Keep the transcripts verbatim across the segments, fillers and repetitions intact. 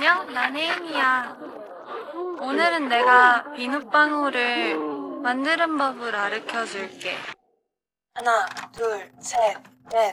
안녕, 난 혜인이야. 오늘은 내가 비눗방울을 만드는 법을 가르쳐 줄게. 하나, 둘, 셋, 넷.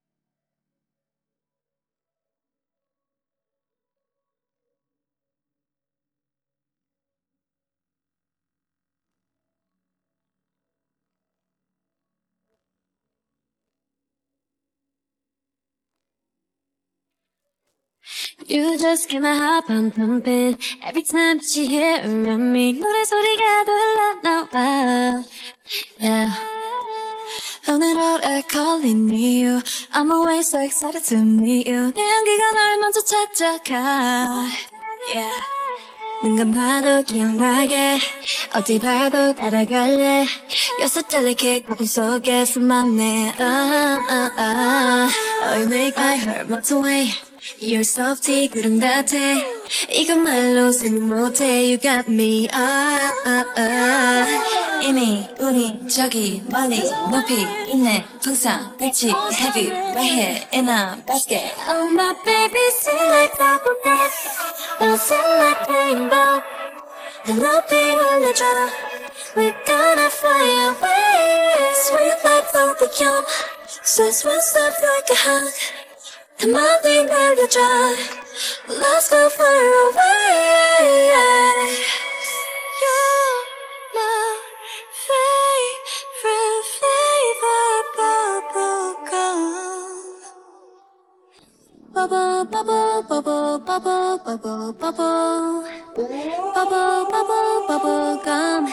You just get my heart pumping every time that you hear around me. 노래 소리가 놀라 나와. Yeah. 오늘 오래 걸린 이유 I'm always so excited to meet you. 내 향기가 널 먼저 찾아가. Yeah. 눈 감아도 기억나게 어디 봐도 따라갈래. You're so delicate 거품 속에 숨었네. uh, uh, uh. Oh, you make my heart melt away. You're softy 구름 같아. 이건 말로 설명 못해. You got me. ah, ah, ah. 이미 우리 저기 멀리 높이 있네. 풍선 빛이 heavy right here in a basket. Oh my baby sing like bubble bath. Bouncing like rainbow. 내 높이 올려줘. We're gonna fly away. Sweet like bubblegum. So sweet soft like a hug. 더 멀리 날려줘. Let's go far away. You're my favorite flavor bubblegum. Bubble, bubble, bubble, bubble, bubble, bubble. Bubble, bubble, bubble gum.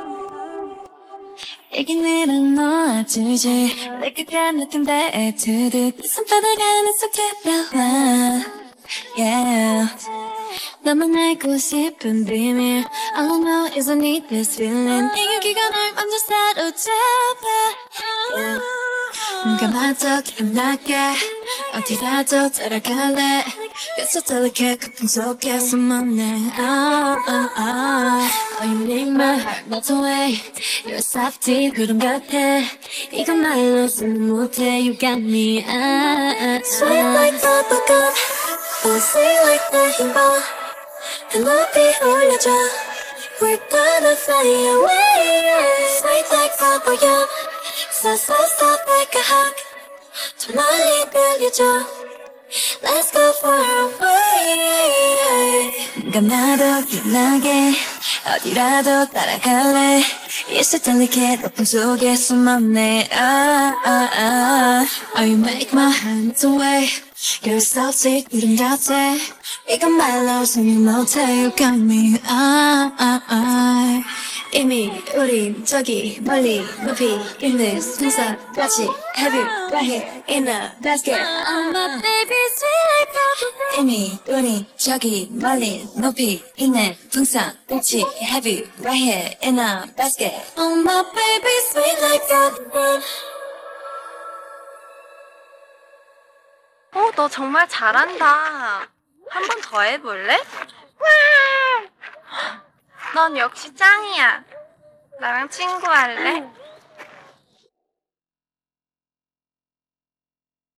얘기는 놓아주지 Like a gun 같은데 두둑 손바닥 안에 쏙해봐와 Yeah 너만 알고 싶은 비밀 All I know is I need this feeling 이 열기가 널 먼저 사로잡아 Yeah 눈 감아도 기억나게 어디라도 따라갈래 You're so delicate 거품 속에 숨었네. oh, oh, oh. Oh, you make my heart melt away. You're a softy 구름 같아. 이건 말로 설명 못해. You got me. ah, ah, ah. Sweet like bubblegum. Bouncing like the rainbow. 더 높이 올려줘. We're gonna fly away. Sweet like bubblegum. So so soft like a hug. 더 멀리 끌려줘. Let's go far away. 감나도 기억나게 어디라도 따라갈래. You're so delicate 거품 속에 숨었네. ah, ah, ah. Oh, you make my hands away. You're so sweet 구름 같아. 이건 말로 설명 못해. You got me. ah, ah, ah. 이미 우린 저기 멀리 높이 있는 풍선같이 Have you right here in a basket. Oh my baby sweet like bubble. 이미 우린 저기 멀리 높이 있는 풍선같이 Have you right here in a basket. Oh my baby sweet like bubble. 어, 너 정말 잘한다. 한 번 더 해볼래? 넌 역시 짱이야. 나랑 친구할래?